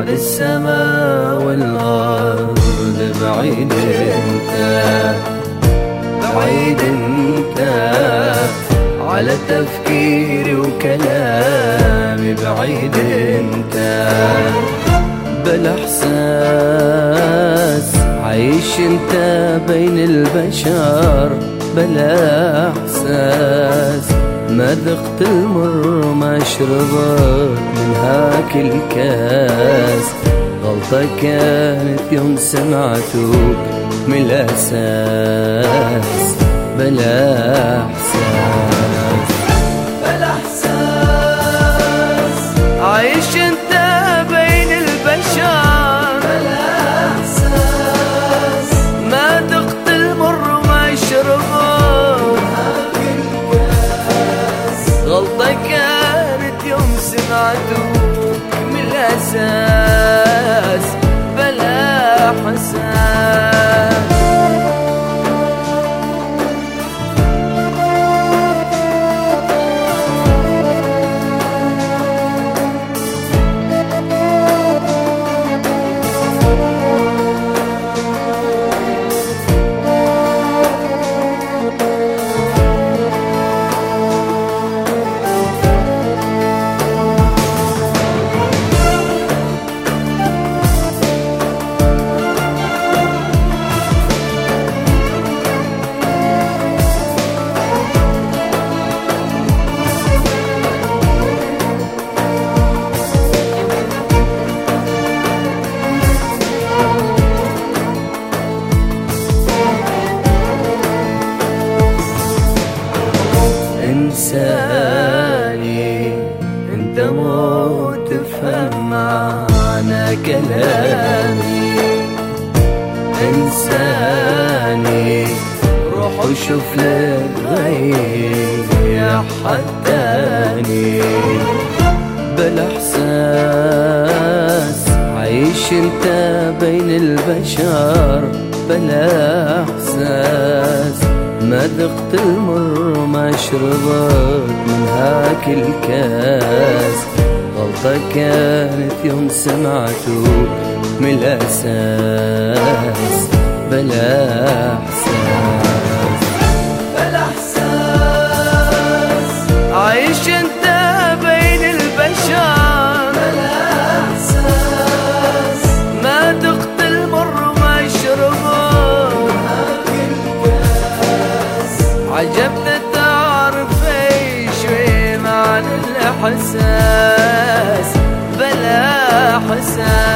بعد السماء والأرض بعيد انت، بعيد انت على تفكيري وكلامي، بعيد انت بلا احساس عايش انت بين البشر، بلا احساس ما ذقت المر ما شربت من هاك الكاس. غلطة كانت يوم سمعتك من الأساس، بلا احساس بلا احساس عايش انت بين البشر، بلا احساس ما ذقت المر ما شربت هاك الكاس. غلطة كانت يوم سمعتك من الأساس، بلا احساس. انساني انت مو تفهم معنى كلامي، انساني روح وشوف لك غير حداني، بلا احساس عايش انت بين البشر، بلا احساس ما ذقت المر ما شربت من هاك الكاس. غلطة كانت يوم سمعتك من الأساس، بلا احساس بلا احساس عايش انت بين البشر، بلا احساس ما ذقت المر ما شربت هاك الكاس. عجبت تعرف شوي معنى الإحساس، بلا احساس